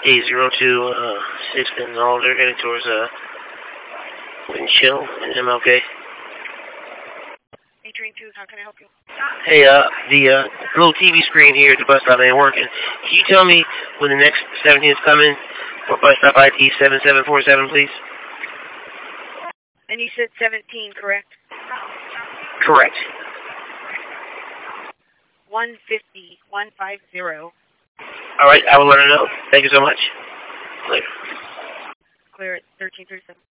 802 6th and Alder, heading towards Winchell and MLK. 832, how can I help you? Hey, the little TV screen here at the bus stop ain't working. Can you tell me when the next 17 is coming for bus stop ID 7747, please? And you said 17, correct? Correct. 150, 150. All right, I will let her know. Thank you so much. Later. Clear at 1337.